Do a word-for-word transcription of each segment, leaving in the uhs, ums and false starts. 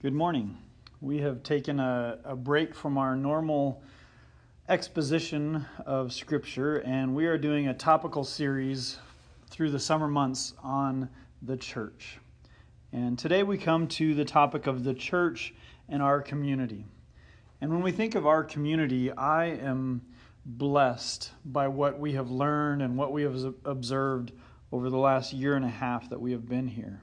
Good morning. We have taken a, a break from our normal exposition of Scripture, and we are doing a topical series through the summer months on the church. And today we come to the topic of the church and our community. And when we think of our community, I am blessed by what we have learned and what we have observed over the last year and a half that we have been here.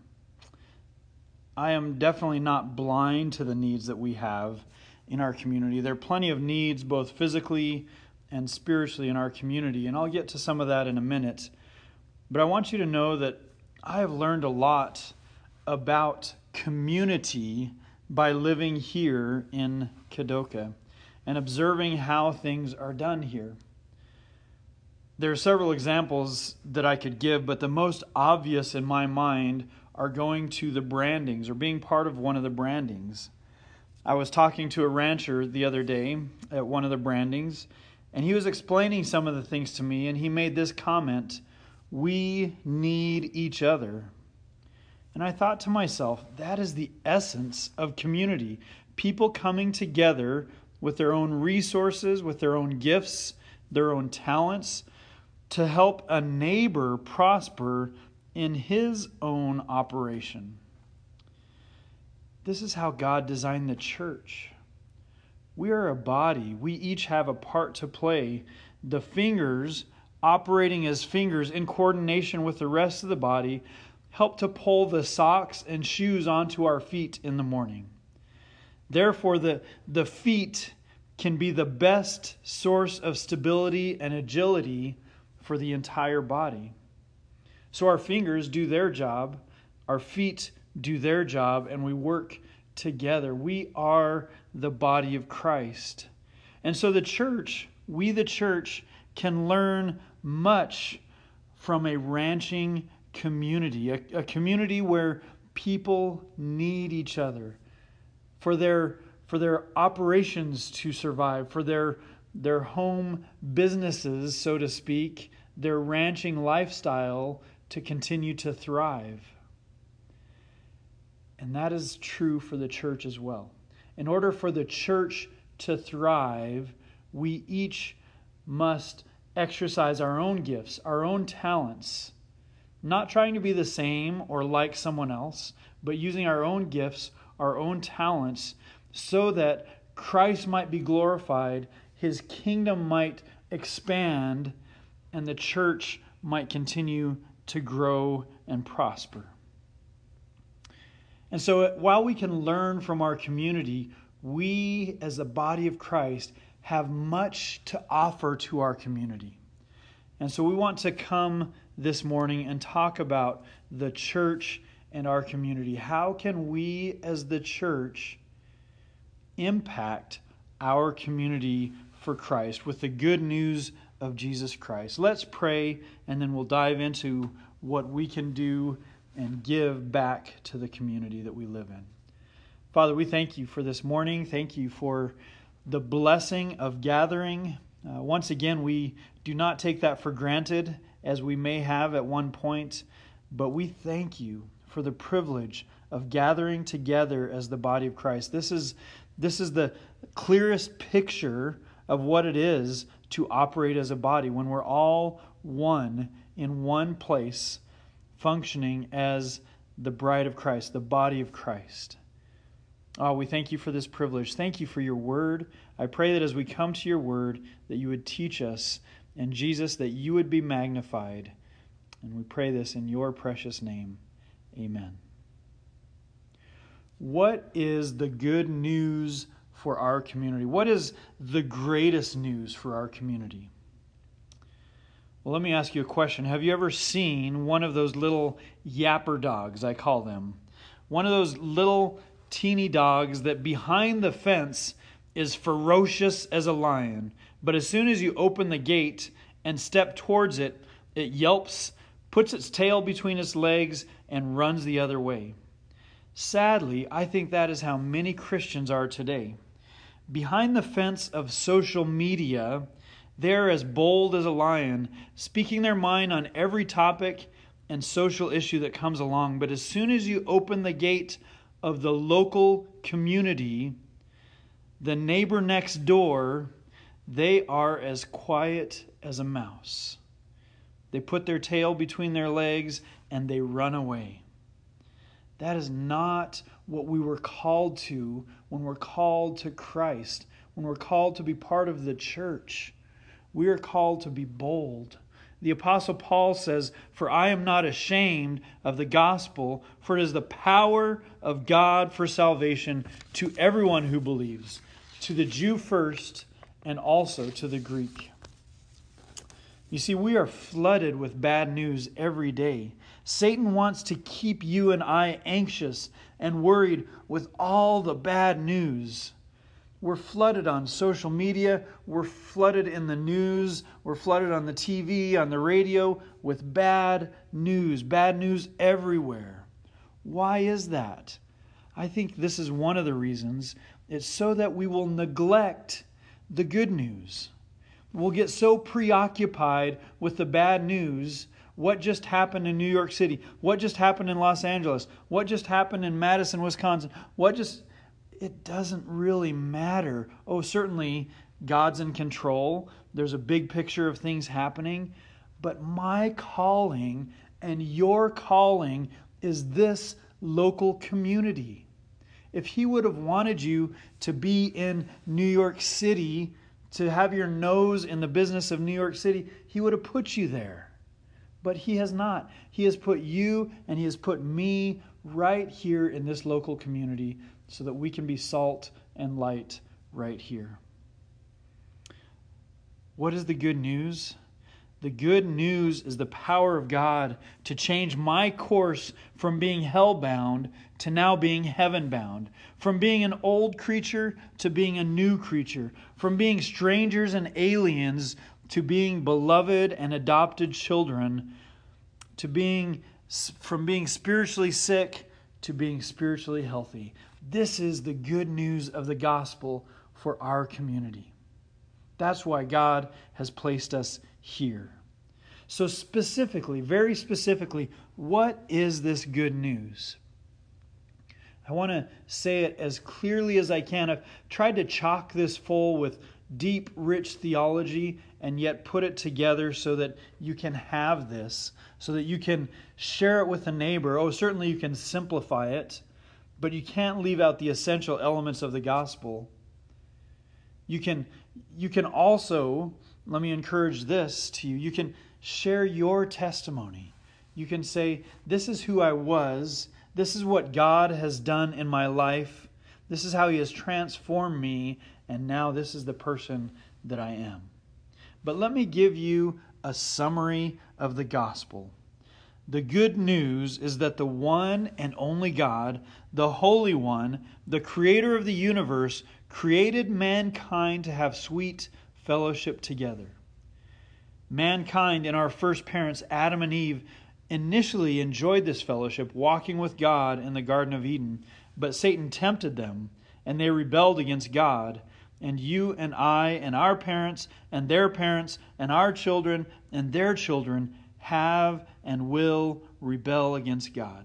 I am definitely not blind to the needs that we have in our community. There are plenty of needs, both physically and spiritually, in our community, and I'll get to some of that in a minute. But I want you to know that I have learned a lot about community by living here in Kadoka and observing how things are done here. There are several examples that I could give, but the most obvious in my mind are going to the brandings or being part of one of the brandings. I was talking to a rancher the other day at one of the brandings, and he was explaining some of the things to me, and he made this comment: we need each other. And I thought to myself, that is the essence of community. People coming together with their own resources, with their own gifts, their own talents, to help a neighbor prosper in his own operation. This is how God designed the church. We are a body. We each have a part to play. The fingers, operating as fingers in coordination with the rest of the body, help to pull the socks and shoes onto our feet in the morning. Therefore, the, the feet can be the best source of stability and agility for the entire body. So our fingers do their job, our feet do their job, and we work together. We are the body of Christ. And so the church, we the church, can learn much from a ranching community, a, a community where people need each other for their for their operations to survive, for their their home businesses, so to speak, their ranching lifestyle to continue to thrive. And that is true for the church as well. In order for the church to thrive, we each must exercise our own gifts, our own talents, not trying to be the same or like someone else, but using our own gifts, our own talents, so that Christ might be glorified, His kingdom might expand, and the church might continue to grow and prosper. And so while we can learn from our community, we as the body of Christ have much to offer to our community. And so we want to come this morning and talk about the church and our community. How can we as the church impact our community for Christ with the good news of Jesus Christ? Let's pray, and then we'll dive into what we can do and give back to the community that we live in. Father, we thank you for this morning. Thank you for the blessing of gathering. Uh, once again, we do not take that for granted as we may have at one point, but we thank you for the privilege of gathering together as the body of Christ. This is, this is the clearest picture of what it is to operate as a body when we're all one in one place, functioning as the bride of Christ, the body of Christ. Oh, we thank you for this privilege. Thank you for your word. I pray that as we come to your word, that you would teach us, and Jesus, that you would be magnified. And we pray this in your precious name. Amen. What is the good news for our community? What is the greatest news for our community? Well, let me ask you a question. Have you ever seen one of those little yapper dogs, I call them? One of those little teeny dogs that behind the fence is ferocious as a lion, but as soon as you open the gate and step towards it, it yelps, puts its tail between its legs, and runs the other way. Sadly, I think that is how many Christians are today. Behind the fence of social media, they're as bold as a lion, speaking their mind on every topic and social issue that comes along. But as soon as you open the gate of the local community, the neighbor next door, they are as quiet as a mouse. They put their tail between their legs and they run away. That is not what we were called to when we're called to Christ, when we're called to be part of the church. We are called to be bold. The Apostle Paul says, "For I am not ashamed of the gospel, for it is the power of God for salvation to everyone who believes, to the Jew first, and also to the Greek." You see, we are flooded with bad news every day. Satan wants to keep you and I anxious and worried with all the bad news. We're flooded on social media. We're flooded in the news. We're flooded on the T V, on the radio with bad news. Bad news everywhere. Why is that? I think this is one of the reasons. It's so that we will neglect the good news. We'll get so preoccupied with the bad news. What just happened in New York City? What just happened in Los Angeles? What just happened in Madison, Wisconsin? What just... It doesn't really matter. Oh, certainly God's in control. There's a big picture of things happening. But my calling and your calling is this local community. If He would have wanted you to be in New York City, to have your nose in the business of New York City, He would have put you there. But He has not. He has put you and He has put me right here in this local community so that we can be salt and light right here. What is the good news? The good news is the power of God to change my course from being hell-bound to now being heaven-bound, from being an old creature to being a new creature, from being strangers and aliens to being beloved and adopted children, to being from being spiritually sick to being spiritually healthy. This is the good news of the gospel for our community. That's why God has placed us here. So specifically, very specifically, what is this good news? I want to say it as clearly as I can. I've tried to chock this full with deep, rich theology and yet put it together so that you can have this, so that you can share it with a neighbor. Oh, certainly you can simplify it, but you can't leave out the essential elements of the gospel. You can, you can also, let me encourage this to you, you can share your testimony. You can say, this is who I was, this is what God has done in my life, this is how He has transformed me, and now this is the person that I am. But let me give you a summary of the gospel. The good news is that the one and only God, the Holy One, the Creator of the universe, created mankind to have sweet fellowship together. Mankind and our first parents, Adam and Eve, initially enjoyed this fellowship, walking with God in the Garden of Eden, but Satan tempted them, and they rebelled against God. And you and I and our parents and their parents and our children and their children have and will rebel against God.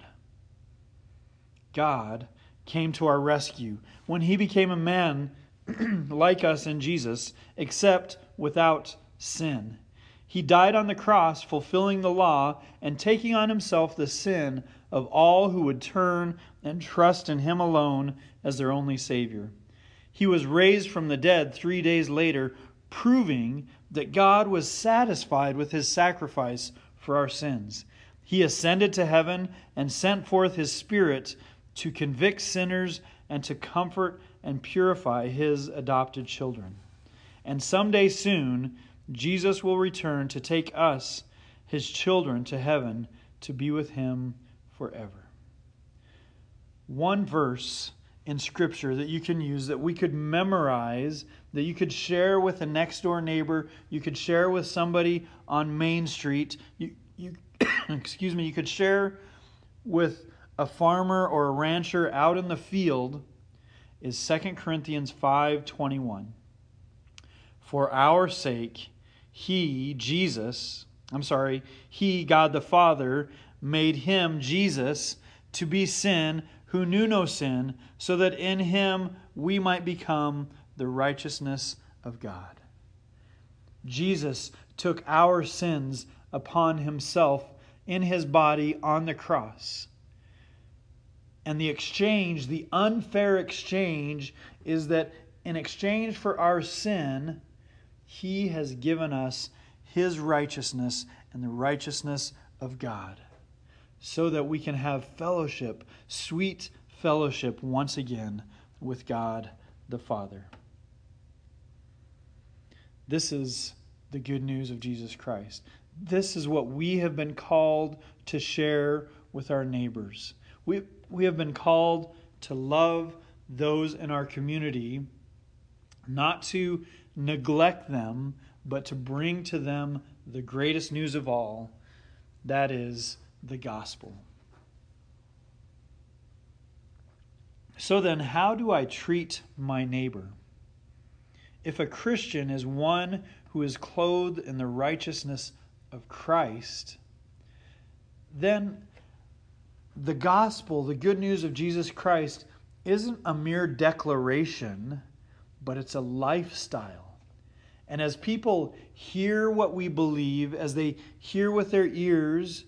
God came to our rescue when He became a man like us in Jesus, except without sin. He died on the cross, fulfilling the law and taking on Himself the sin of all who would turn and trust in Him alone as their only Savior. He was raised from the dead three days later, proving that God was satisfied with His sacrifice for our sins. He ascended to heaven and sent forth His Spirit to convict sinners and to comfort and purify His adopted children. And someday soon, Jesus will return to take us, His children, to heaven to be with Him forever. One verse in Scripture that you can use, that we could memorize, that you could share with a next door neighbor, you could share with somebody on Main Street, you, you excuse me, you could share with a farmer or a rancher out in the field, is Second Corinthians five twenty-one. For our sake, He, Jesus, I'm sorry, He, God the Father, made Him, Jesus, to be sin who knew no sin, so that in him we might become the righteousness of God. Jesus took our sins upon himself in his body on the cross. And the exchange, the unfair exchange, is that in exchange for our sin, he has given us his righteousness and the righteousness of God, so that we can have fellowship, sweet fellowship once again with God the Father. This is the good news of Jesus Christ. This is what we have been called to share with our neighbors. We, we have been called to love those in our community, not to neglect them, but to bring to them the greatest news of all, that is the gospel. So then, how do I treat my neighbor? If a Christian is one who is clothed in the righteousness of Christ, then the gospel, the good news of Jesus Christ, isn't a mere declaration, but it's a lifestyle. And as people hear what we believe, as they hear with their ears,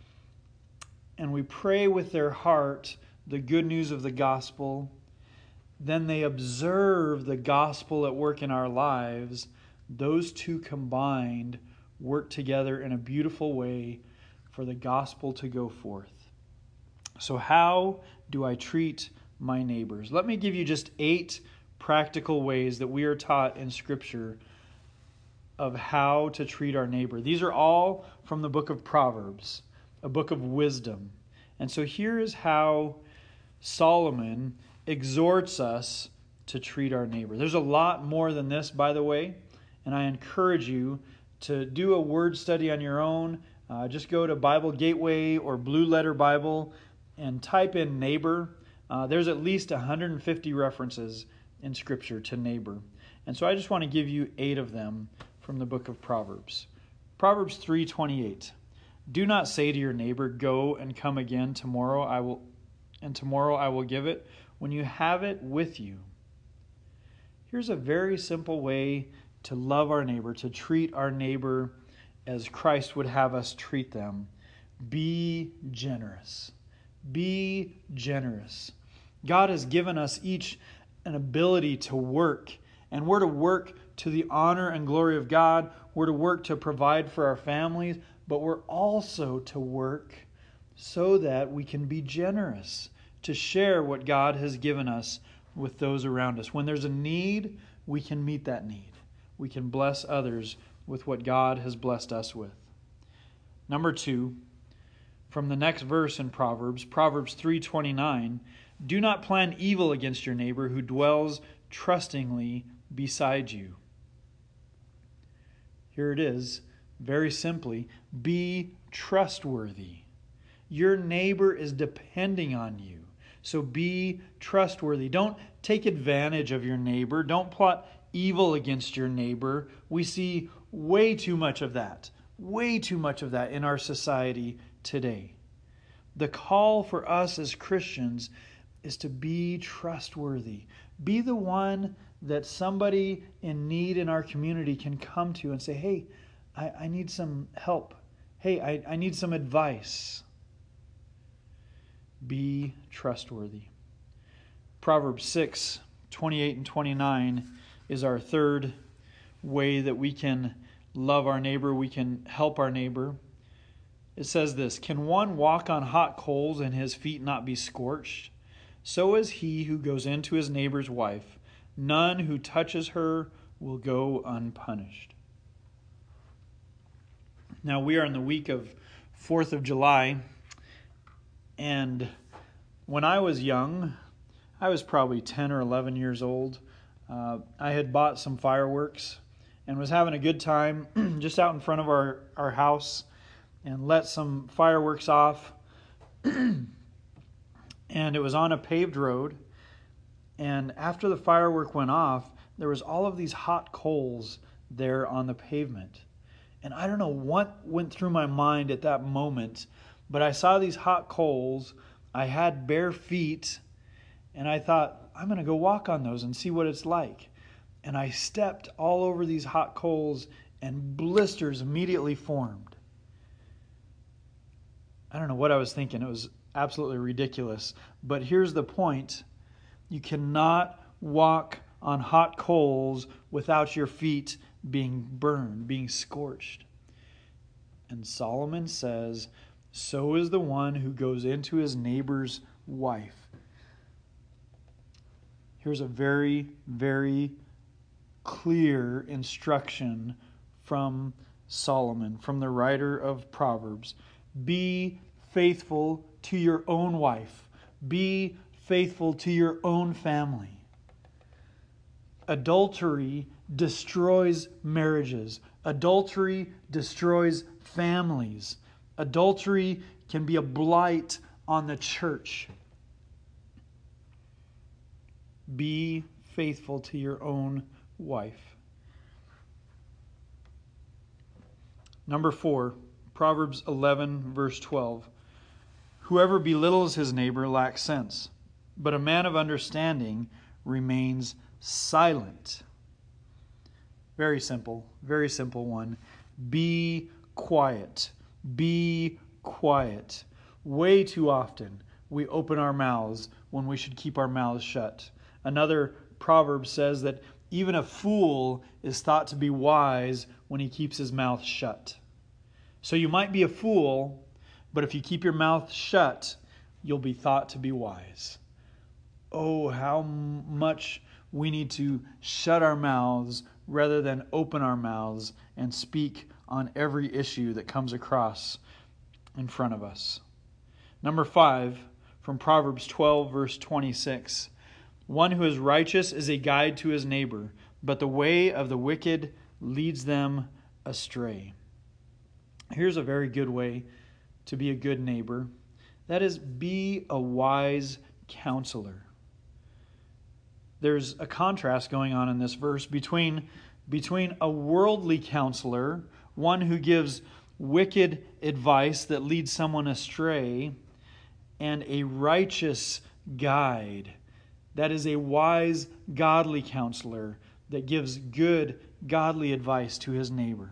and we pray with their heart the good news of the gospel, then they observe the gospel at work in our lives. Those two combined work together in a beautiful way for the gospel to go forth. So how do I treat my neighbors? Let me give you just eight practical ways that we are taught in Scripture of how to treat our neighbor. These are all from the book of Proverbs, a book of wisdom. And so here is how Solomon exhorts us to treat our neighbor. There's a lot more than this, by the way, and I encourage you to do a word study on your own. Uh, just go to Bible Gateway or Blue Letter Bible and type in neighbor. Uh, there's at least one hundred fifty references in Scripture to neighbor. And so I just want to give you eight of them from the book of Proverbs. Proverbs three twenty-eight. Do not say to your neighbor, go and come again tomorrow, I will, and tomorrow I will give it, when you have it with you. Here's a very simple way to love our neighbor, to treat our neighbor as Christ would have us treat them. Be generous. Be generous. God has given us each an ability to work, and we're to work to the honor and glory of God. We're to work to provide for our families, but we're also to work so that we can be generous, to share what God has given us with those around us. When there's a need, we can meet that need. We can bless others with what God has blessed us with. Number two, from the next verse in Proverbs, Proverbs three twenty-nine, do not plan evil against your neighbor who dwells trustingly beside you. Here it is, very simply, be trustworthy. Your neighbor is depending on you, so be trustworthy. Don't take advantage of your neighbor. Don't plot evil against your neighbor. We see way too much of that, way too much of that in our society today. The call for us as Christians is to be trustworthy. Be the one that somebody in need in our community can come to and say, hey, I, I need some help. Hey, I, I need some advice. Be trustworthy. Proverbs six twenty-eight and twenty-nine is our third way that we can love our neighbor, we can help our neighbor. It says this, can one walk on hot coals and his feet not be scorched? So is he who goes into his neighbor's wife. None who touches her will go unpunished. Now we are in the week of fourth of July, and when I was young, I was probably ten or eleven years old. Uh, I had bought some fireworks and was having a good time just out in front of our, our house and let some fireworks off. And it was on a paved road. And after the firework went off, there was all of these hot coals there on the pavement. And I don't know what went through my mind at that moment, but I saw these hot coals. I had bare feet, and I thought, I'm going to go walk on those and see what it's like. And I stepped all over these hot coals, and blisters immediately formed. I don't know what I was thinking. It was absolutely ridiculous. But here's the point. You cannot walk on hot coals without your feet being burned, being scorched. And Solomon says, so is the one who goes into his neighbor's wife. Here's a very, very clear instruction from Solomon, from the writer of Proverbs. Be faithful to your own wife. Be faithful to your own family. Adultery destroys marriages. Adultery destroys families. Adultery can be a blight on the church. Be faithful to your own wife. Number four, Proverbs eleven, verse twelve. Whoever belittles his neighbor lacks sense, but a man of understanding remains silent. Very simple, very simple one. Be quiet. Be quiet. Way too often we open our mouths when we should keep our mouths shut. Another proverb says that even a fool is thought to be wise when he keeps his mouth shut. So you might be a fool, but if you keep your mouth shut, you'll be thought to be wise. Oh, how much we need to shut our mouths rather than open our mouths and speak on every issue that comes across in front of us. Number five, from Proverbs twelve, verse twenty-six. One who is righteous is a guide to his neighbor, but the way of the wicked leads them astray. Here's a very good way to be a good neighbor. That is, be a wise counselor. There's a contrast going on in this verse between, between a worldly counselor, one who gives wicked advice that leads someone astray, and a righteous guide. That is a wise, godly counselor that gives good, godly advice to his neighbor.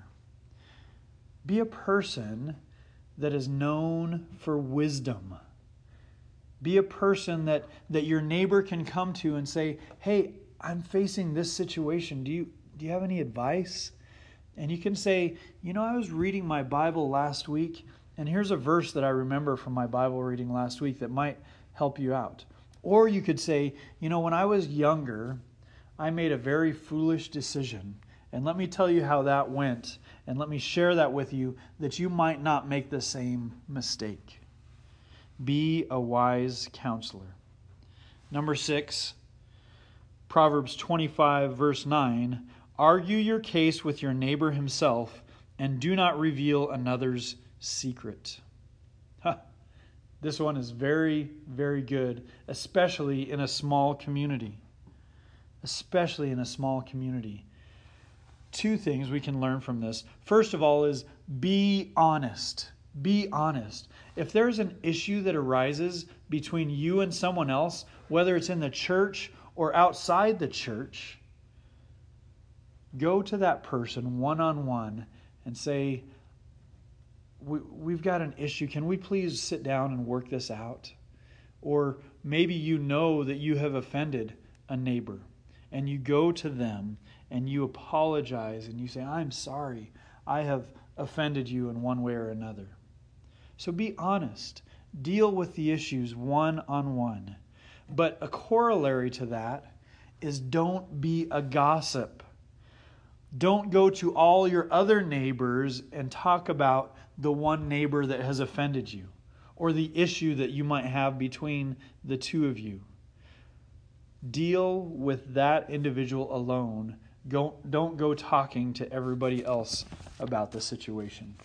Be a person that is known for wisdom. Be a person that, that your neighbor can come to and say, hey, I'm facing this situation. Do you, do you have any advice? And you can say, you know, I was reading my Bible last week, and here's a verse that I remember from my Bible reading last week that might help you out. Or you could say, you know, when I was younger, I made a very foolish decision. And let me tell you how that went. And let me share that with you that you might not make the same mistake. Be a wise counselor. Number six, Proverbs twenty-five, verse nine. Argue your case with your neighbor himself, and do not reveal another's secret. Huh. This one is very, very good, especially in a small community. Especially in a small community. Two things we can learn from this. First of all is be honest. Be honest. If there's an issue that arises between you and someone else, whether it's in the church or outside the church, go to that person one-on-one and say, we, we've got an issue. Can we please sit down and work this out? Or maybe you know that you have offended a neighbor, and you go to them and you apologize and you say, I'm sorry, I have offended you in one way or another. So be honest. Deal with the issues one-on-one. But a corollary to that is don't be a gossip. Don't go to all your other neighbors and talk about the one neighbor that has offended you or the issue that you might have between the two of you. Deal with that individual alone. Go, don't go talking to everybody else about the situation.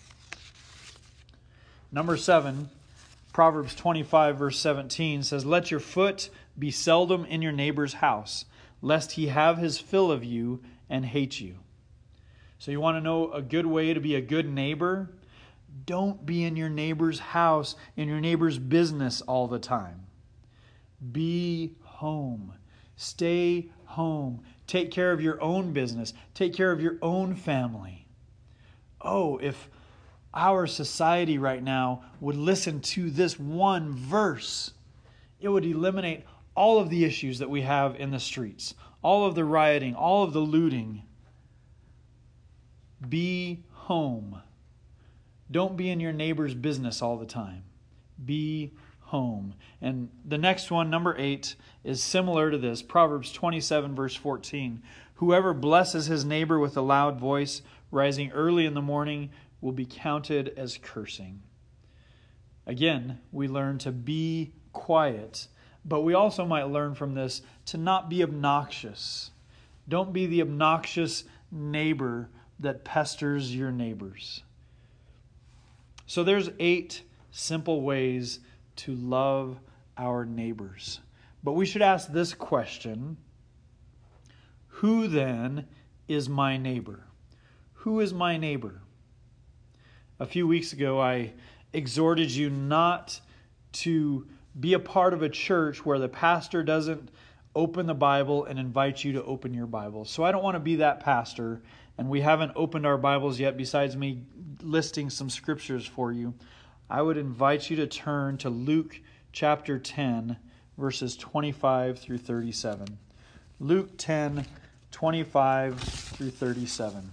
Number seven, Proverbs twenty-five, verse seventeen says, let your foot be seldom in your neighbor's house, lest he have his fill of you and hate you. So you want to know a good way to be a good neighbor? Don't be in your neighbor's house, in your neighbor's business all the time. Be home. Stay home. Take care of your own business. Take care of your own family. Oh, if our society right now would listen to this one verse, it would eliminate all of the issues that we have in the streets, all of the rioting, all of the looting. Be home. Don't be in your neighbor's business all the time. Be home. And the next one, number eight, is similar to this. Proverbs twenty-seven, verse fourteen. Whoever blesses his neighbor with a loud voice, rising early in the morning, will be counted as cursing. Again, we learn to be quiet, but we also might learn from this to not be obnoxious. Don't be the obnoxious neighbor that pesters your neighbors. So there's eight simple ways to love our neighbors. But we should ask this question: who then is my neighbor? Who is my neighbor? A few weeks ago, I exhorted you not to be a part of a church where the pastor doesn't open the Bible and invite you to open your Bible. So I don't want to be that pastor, and we haven't opened our Bibles yet besides me listing some scriptures for you. I would invite you to turn to Luke chapter ten, verses twenty-five through thirty-seven. Luke ten, twenty-five through thirty-seven.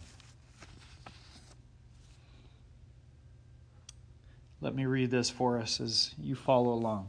Let me read this for us as you follow along.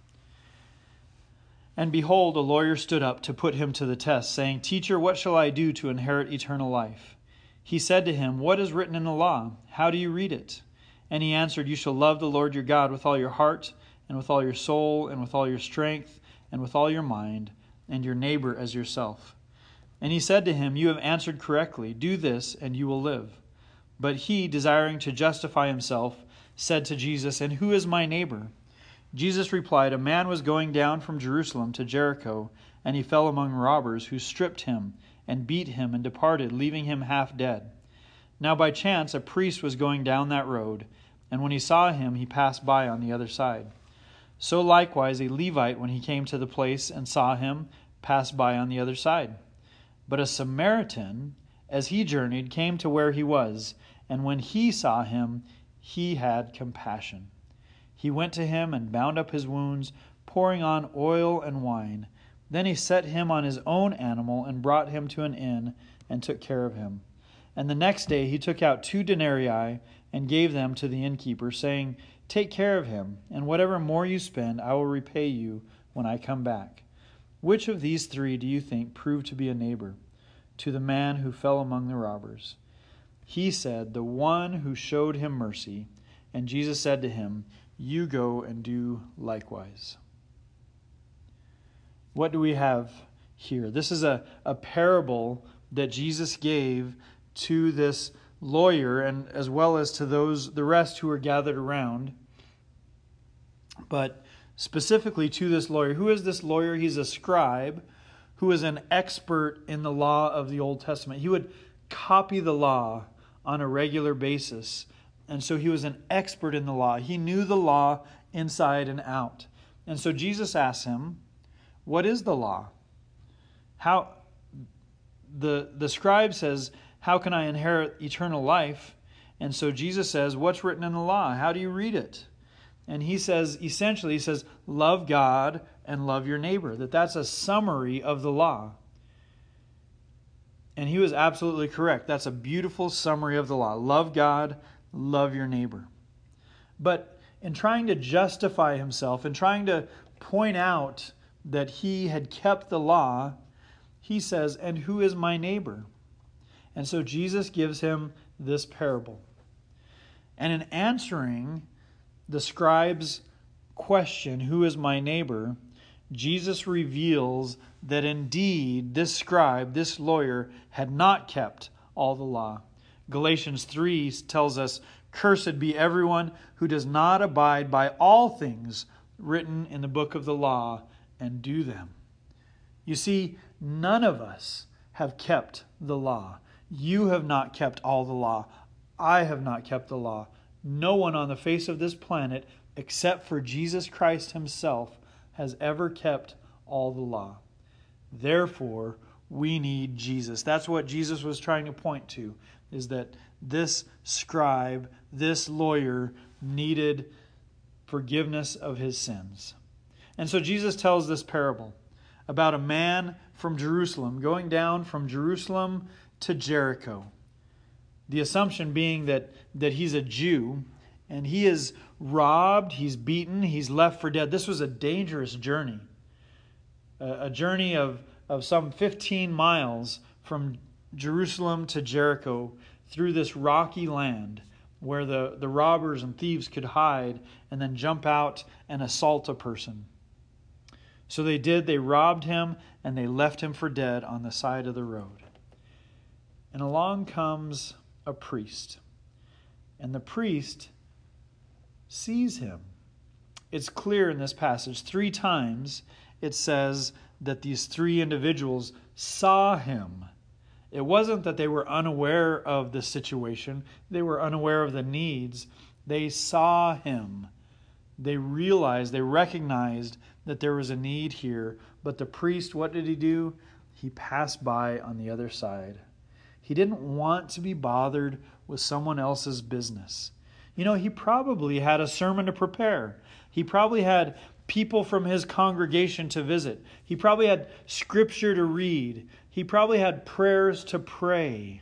And behold, a lawyer stood up to put him to the test, saying, Teacher, what shall I do to inherit eternal life? He said to him, What is written in the law? How do you read it? And he answered, You shall love the Lord your God with all your heart, and with all your soul, and with all your strength, and with all your mind, and your neighbor as yourself. And he said to him, You have answered correctly. Do this, and you will live. But he, desiring to justify himself, said to Jesus, And who is my neighbor? Jesus replied, A man was going down from Jerusalem to Jericho, and he fell among robbers, who stripped him, and beat him, and departed, leaving him half dead. Now by chance a priest was going down that road, and when he saw him, he passed by on the other side. So likewise a Levite, when he came to the place and saw him, passed by on the other side. But a Samaritan, as he journeyed, came to where he was, and when he saw him, he had compassion. He went to him and bound up his wounds, pouring on oil and wine. Then he set him on his own animal and brought him to an inn and took care of him. And the next day he took out two denarii and gave them to the innkeeper, saying, Take care of him, and whatever more you spend, I will repay you when I come back. Which of these three do you think proved to be a neighbor to the man who fell among the robbers? He said, The one who showed him mercy. And Jesus said to him, You go and do likewise. What do we have here? This is a, a parable that Jesus gave to this lawyer, and as well as to those the rest who were gathered around. But specifically to this lawyer. Who is this lawyer? He's a scribe who is an expert in the law of the Old Testament. He would copy the law on a regular basis. And so he was an expert in the law. He knew the law inside and out. And so Jesus asks him, What is the law? How the the scribe says, How can I inherit eternal life? And so Jesus says, What's written in the law? How do you read it? And he says, essentially, he says, love God and love your neighbor. That that's a summary of the law. And he was absolutely correct. That's a beautiful summary of the law. Love God, love your neighbor. But in trying to justify himself, in trying to point out that he had kept the law, he says, and who is my neighbor? And so Jesus gives him this parable. And in answering the scribe's question, who is my neighbor, Jesus reveals that indeed this scribe, this lawyer, had not kept all the law. Galatians three tells us, Cursed be everyone who does not abide by all things written in the book of the law and do them. You see, none of us have kept the law. You have not kept all the law. I have not kept the law. No one on the face of this planet, except for Jesus Christ himself, has ever kept all the law. Therefore, we need Jesus. That's what Jesus was trying to point to, is that this scribe, this lawyer, needed forgiveness of his sins. And so Jesus tells this parable about a man from Jerusalem going down from Jerusalem to Jericho. The assumption being that, that he's a Jew, and he is robbed, he's beaten, he's left for dead. This was a dangerous journey. A, a journey of, of some fifteen miles from Jerusalem to Jericho through this rocky land where the, the robbers and thieves could hide and then jump out and assault a person. So they did, they robbed him, and they left him for dead on the side of the road. And along comes a priest. And the priest sees him. It's clear in this passage. Three times it says that these three individuals saw him. It wasn't that they were unaware of the situation. They were unaware of the needs. They saw him. They realized, they recognized that there was a need here. But the priest, what did he do? He passed by on the other side. He didn't want to be bothered with someone else's business. You know, he probably had a sermon to prepare. He probably had people from his congregation to visit. He probably had scripture to read. He probably had prayers to pray.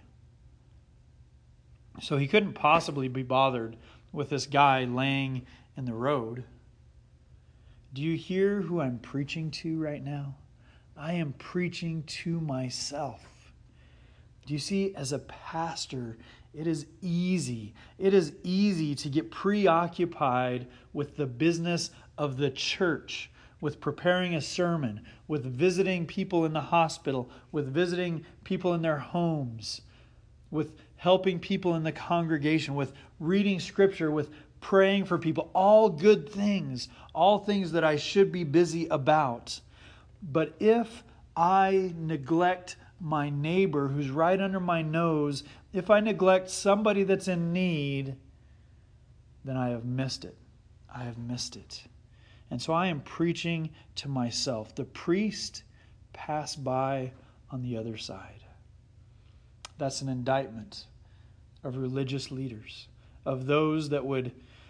So he couldn't possibly be bothered with this guy laying in the road. Do you hear who I'm preaching to right now? I am preaching to myself. Do you see, as a pastor, it is easy. It is easy to get preoccupied with the business of the church, with preparing a sermon, with visiting people in the hospital, with visiting people in their homes, with helping people in the congregation, with reading scripture, with praying for people. All good things, all things that I should be busy about. But if I neglect my neighbor who's right under my nose, if I neglect somebody that's in need, then I have missed it. I have missed it. And so I am preaching to myself. The priest passed by on the other side. That's an indictment of religious leaders, of those that would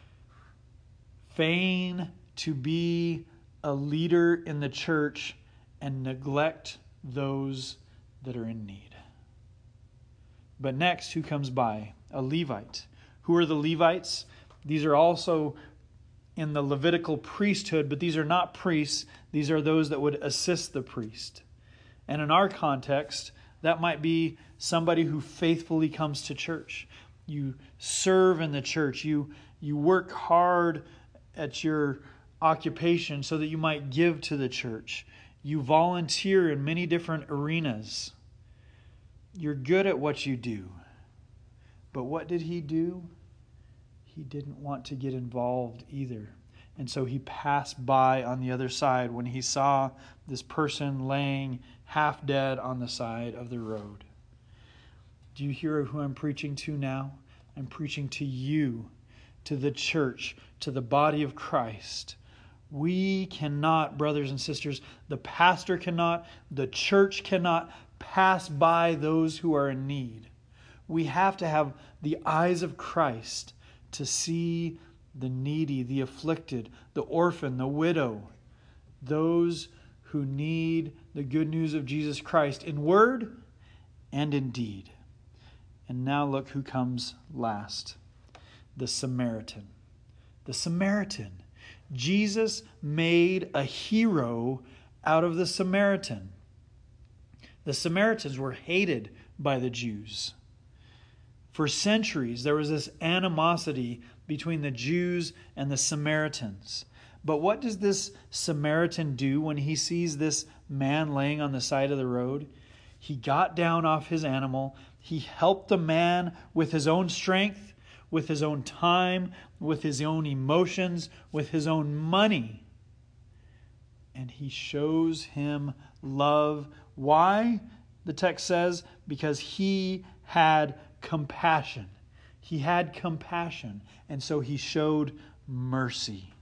feign to be a leader in the church and neglect those that are in need. But next, who comes by? A Levite. Who are the Levites? These are also in the Levitical priesthood, but these are not priests. These are those that would assist the priest. And in our context, that might be somebody who faithfully comes to church. You serve in the church. You, you work hard at your occupation so that you might give to the church. You volunteer in many different arenas. You're good at what you do. But what did he do? He didn't want to get involved either. And so he passed by on the other side when he saw this person laying half dead on the side of the road. Do you hear who I'm preaching to now? I'm preaching to you, to the church, to the body of Christ. We cannot, brothers and sisters, the pastor cannot, the church cannot pass by those who are in need. We have to have the eyes of Christ to see the needy, the afflicted, the orphan, the widow, those who need the good news of Jesus Christ in word and in deed. And now look who comes last. The Samaritan. The Samaritan. Jesus made a hero out of the Samaritan. The Samaritans were hated by the Jews. For centuries, there was this animosity between the Jews and the Samaritans. But what does this Samaritan do when he sees this man laying on the side of the road? He got down off his animal. He helped the man with his own strength, with his own time, with his own emotions, with his own money. And he shows him love. Why? The text says, because he had compassion. He had compassion, and so he showed mercy.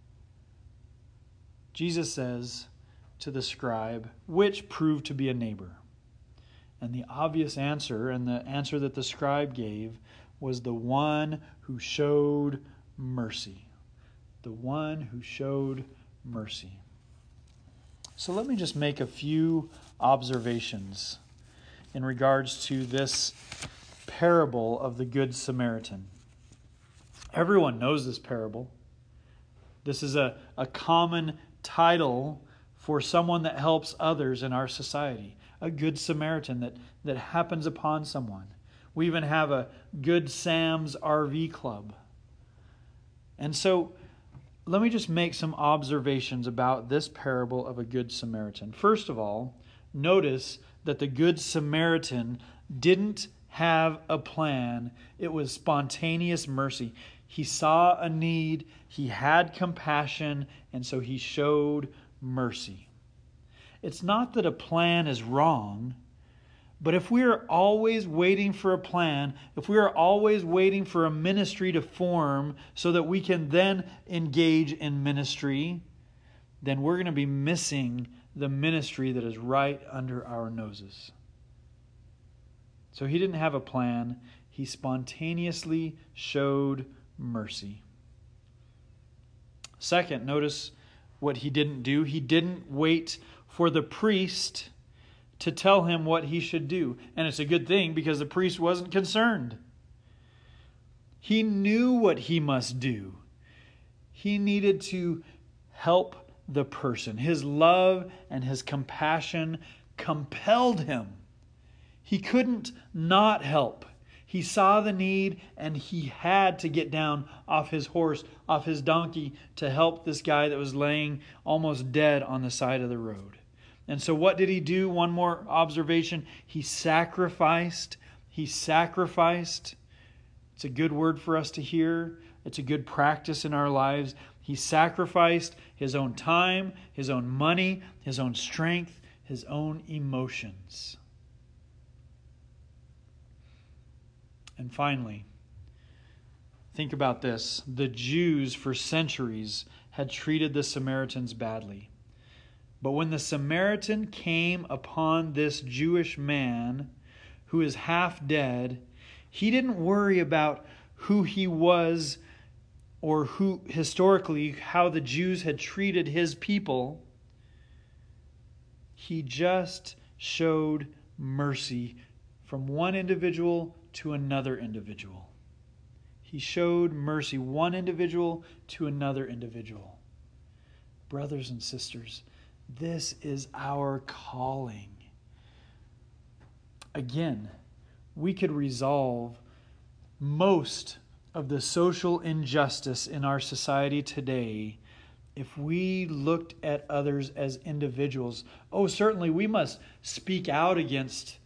Jesus says to the scribe, which proved to be a neighbor. And the obvious answer, and the answer that the scribe gave, was the one who showed mercy. The one who showed mercy. So let me just make a few observations in regards to this parable of the Good Samaritan. Everyone knows this parable. This is a, a common title for someone that helps others in our society. A Good Samaritan that, that happens upon someone. We even have a Good Sam's R V club. And so let me just make some observations about this parable of a Good Samaritan. First of all, notice that the Good Samaritan didn't have a plan. It was spontaneous mercy. He saw a need, he had compassion, and so he showed mercy. It's not that a plan is wrong, but if we are always waiting for a plan, if we are always waiting for a ministry to form so that we can then engage in ministry, then we're going to be missing the ministry that is right under our noses. So he didn't have a plan. He spontaneously showed mercy. Second, notice what he didn't do. He didn't wait for the priest to tell him what he should do. And it's a good thing because the priest wasn't concerned. He knew what he must do. He needed to help the person. His love and his compassion compelled him. He couldn't not help. He saw the need and he had to get down off his horse, off his donkey, to help this guy that was laying almost dead on the side of the road. And so what did he do? One more observation. He sacrificed. He sacrificed. It's a good word for us to hear. It's a good practice in our lives. He sacrificed his own time, his own money, his own strength, his own emotions. And finally, think about this. The Jews for centuries had treated the Samaritans badly. But when the Samaritan came upon this Jewish man who is half dead, he didn't worry about who he was or who historically how the Jews had treated his people. He just showed mercy from one individual to another individual. He showed mercy one individual to another individual. Brothers and sisters, this is our calling. Again, we could resolve most of the social injustice in our society today if we looked at others as individuals. Oh, certainly we must speak out against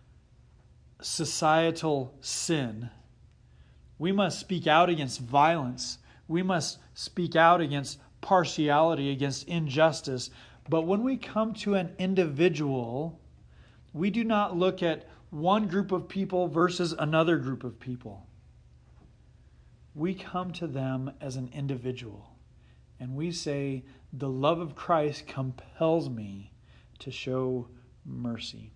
societal sin. We must speak out against violence. We must speak out against partiality, against injustice. But when we come to an individual, we do not look at one group of people versus another group of people. We come to them as an individual. And we say, the love of Christ compels me to show mercy.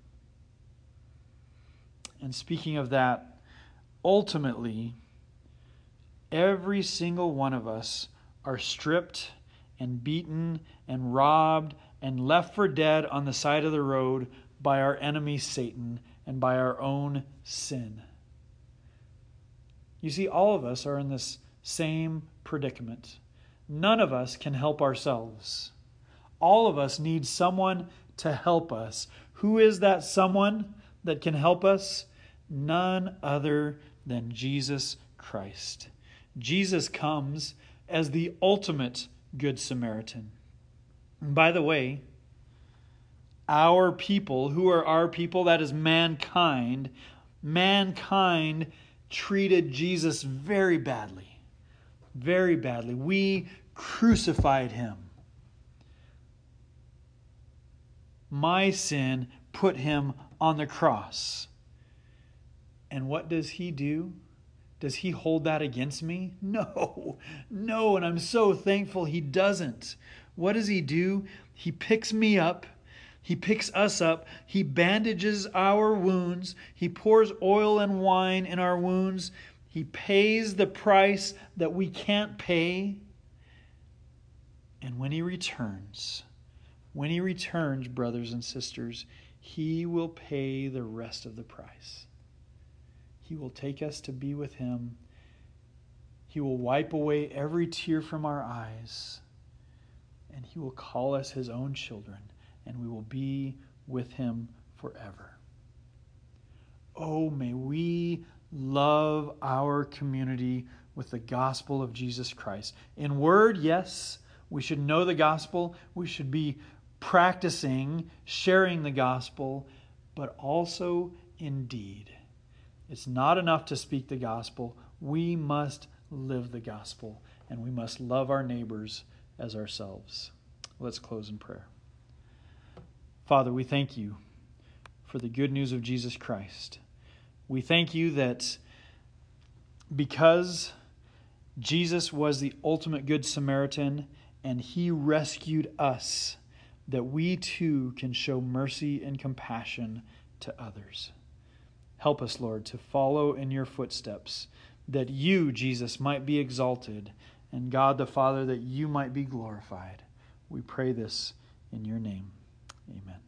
And speaking of that, ultimately, every single one of us are stripped and beaten and robbed and left for dead on the side of the road by our enemy Satan and by our own sin. You see, all of us are in this same predicament. None of us can help ourselves. All of us need someone to help us. Who is that someone that can help us? None other than Jesus Christ. Jesus comes as the ultimate Good Samaritan. And by the way, our people, who are our people? That is mankind. Mankind treated Jesus very badly. Very badly. We crucified him. My sin put him on the cross. And what does he do? Does he hold that against me? No, no, and I'm so thankful he doesn't. What does he do? He picks me up. He picks us up. He bandages our wounds. He pours oil and wine in our wounds. He pays the price that we can't pay. And when he returns, when he returns, brothers and sisters, he will pay the rest of the price. He will take us to be with him. He will wipe away every tear from our eyes. And he will call us his own children. And we will be with him forever. Oh, may we love our community with the gospel of Jesus Christ. In word, yes, we should know the gospel. We should be practicing, sharing the gospel, but also in deed. It's not enough to speak the gospel. We must live the gospel, and we must love our neighbors as ourselves. Let's close in prayer. Father, we thank you for the good news of Jesus Christ. We thank you that because Jesus was the ultimate Good Samaritan and he rescued us, that we too can show mercy and compassion to others. Help us, Lord, to follow in your footsteps, that you, Jesus, might be exalted, and God the Father, that you might be glorified. We pray this in your name. Amen.